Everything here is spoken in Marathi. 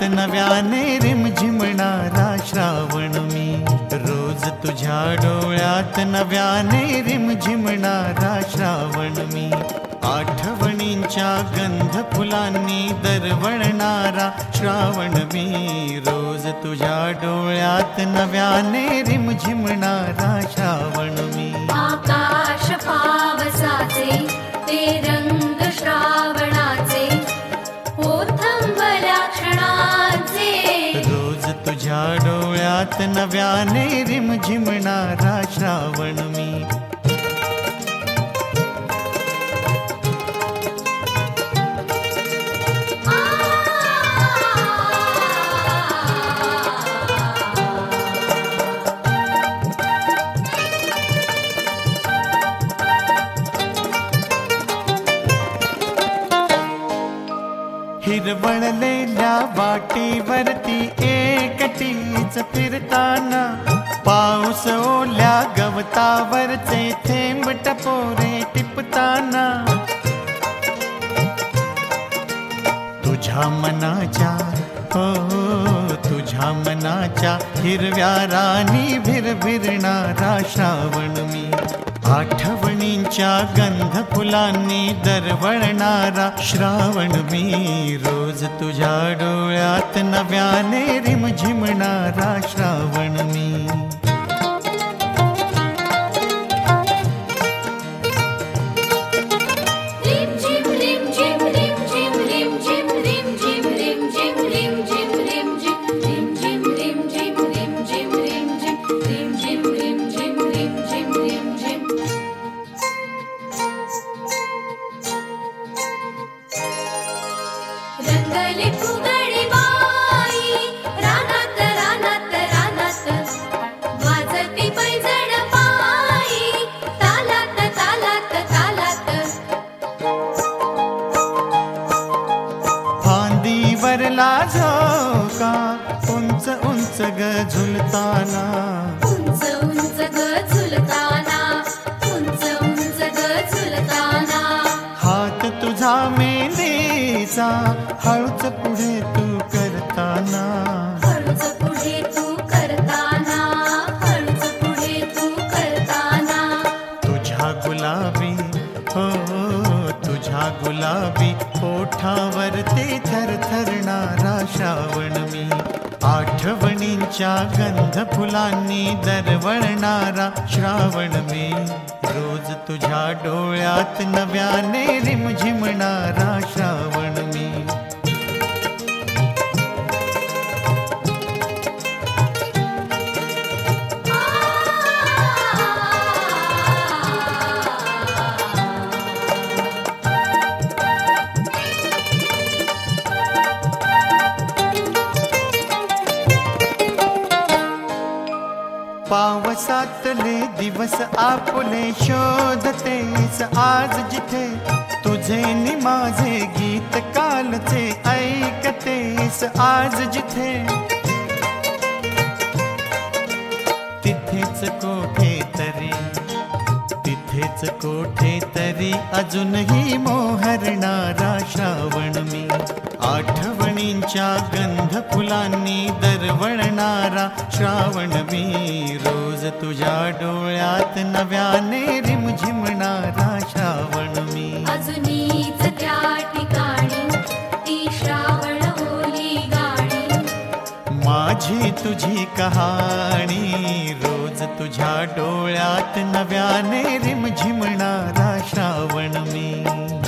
नव्याने रिमझिमणारा श्रावण मी, रोज तुझ्या डोळ्यात नव्याने रिमझिमणारा श्रावण मी, आठवणींच्या गंध फुलांनी दरवळणारा श्रावण मी, रोज तुझ्या डोळ्यात नव्याने रिमझिमणारा श्रावण मी। आकाश पावसाचे ते रंग श्रावणाचे, ओथंबल्या क्षणाचे, रोज तुझ्या डोळ्यात नव्याने रिमझिमणारा श्रावण मी। हिरवळलेल्या वाटेवरती एकटीच फिरताना, पाऊस ओल्या गवतावरचे थेंब टपोरे टिपताना, तुझ्या मनाच्या तुझ्या मनाच्या हिरव्या रानी भिरभिरणारा श्रावण मी, आठवणींच्या गंध फुलांनी दरवळणारा श्रावण मी, रोज तुझ्या डोळ्यात नव्याने रिमझिमणारा श्रावण मी। रंगली फुगडी बाई रानात रानात रानात, वाजती पैजण पायी तालात तालात तालात, फांदीवरला झोका उंच उंच ग झुलताना, उंच उंच ग झुलताना, उंच उंच ग झुलताना, हात तुझा मेहंदीचा हळूच पुढे तू करताना, हळूच पुढे तू करताना, हळूच पुढे तू करताना, तुझ्या गुलाबी तुझ्या गुलाबी ओठावरती थरथरणारा श्रावण मी, आठवणींच्या गंध फुलांनी दरवळणारा श्रावण मी, रोज तुझ्या डोळ्यात नव्याने रिमझिमणारा श्रावण मी। पावसातले दिवस आपले शोधतेस आज जिथे, तुझे नि माझे गीत कालचे ऐकतेस आज जिथे, तिथेच कोठे तरी अजूनही मोहरणारा श्रावण मी, आठवणींच्या गंध फुलांनी दरवळणारा श्रावण मी, रोज तुझ्या डोळ्यात नव्याने रिमझिमणारा श्रावण मी। अजूनीच त्या ठिकाणी ती श्रावण ओली गाणी, माझी तुझी कहाणी, रोज तुझ्या डोळ्यात नव्याने रिमझिमणारा श्रावण मी।